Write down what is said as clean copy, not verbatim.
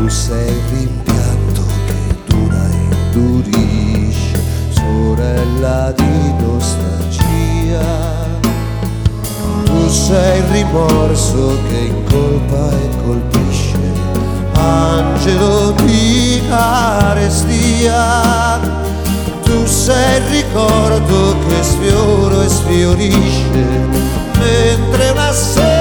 Tu sei il rimpianto che dura e indurisce, sorella di nostalgia. Tu sei il rimorso che incolpa e colpisce, angelo di carestia. Tu sei il ricordo che sfioro e sfiorisce, mentre una sera